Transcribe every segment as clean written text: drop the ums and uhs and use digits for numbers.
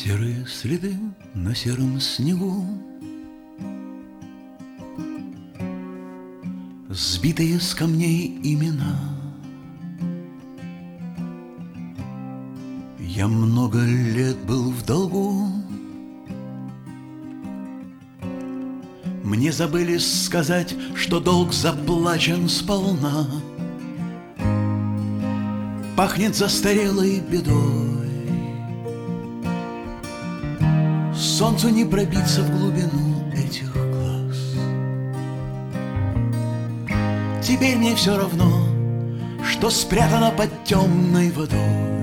Серые следы на сером снегу, сбитые с камней имена. Я много лет был в долгу, мне забыли сказать, что долг заплачен сполна. Пахнет застарелой бедой, солнцу не пробиться в глубину этих глаз. Теперь мне все равно, что спрятано под темной водой.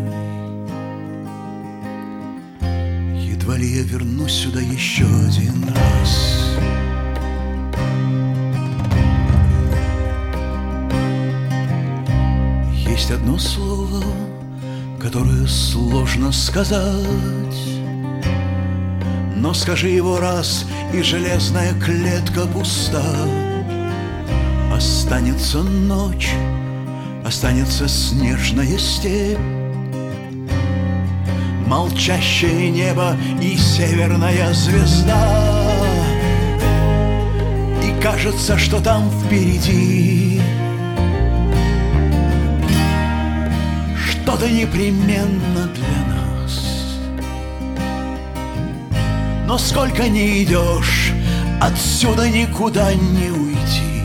Едва ли я вернусь сюда еще один раз. Есть одно слово, которое сложно сказать, но скажи его раз, и железная клетка пуста. Останется ночь, останется снежная степь, молчащее небо и северная звезда. И кажется, что там впереди что-то непременно для нас. Но сколько ни идешь, отсюда никуда не уйти.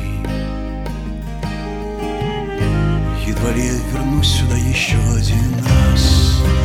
Едва ли я вернусь сюда еще один раз.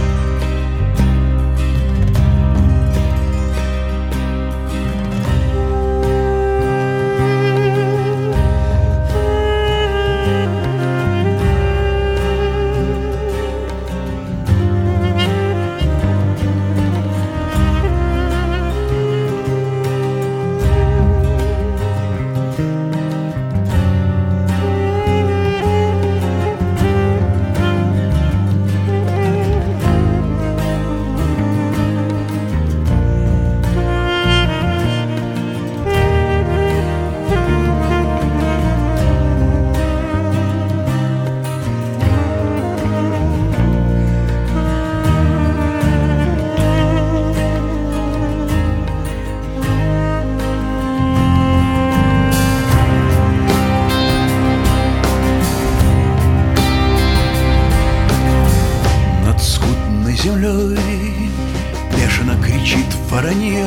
Землей бешено кричит воронье.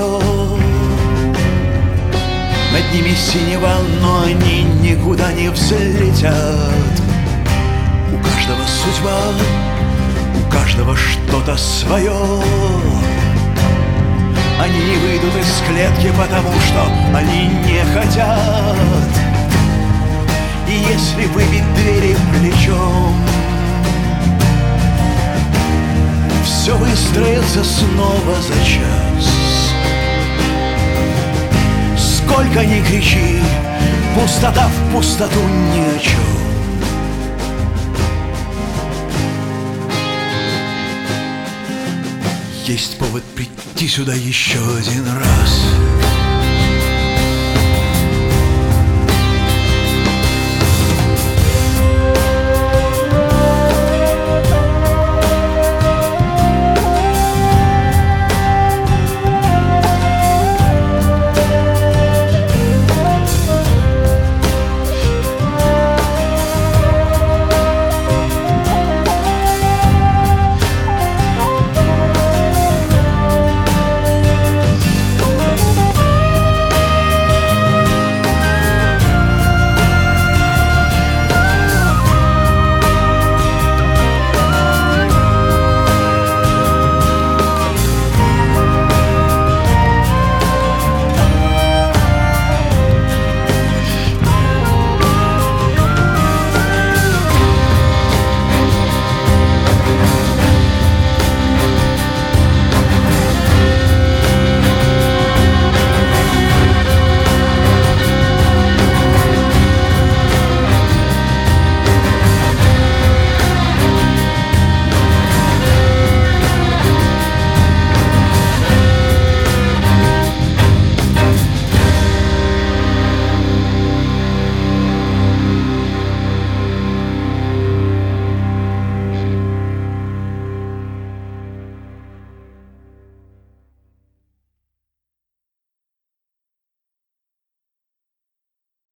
Над ними синева, но они никуда не взлетят. У каждого судьба, у каждого что-то свое. Они не выйдут из клетки, потому что они не хотят. И если выбить двери плечом, все выстроится снова за час. Сколько ни кричи, пустота в пустоту ни о чем. Есть повод прийти сюда еще один раз.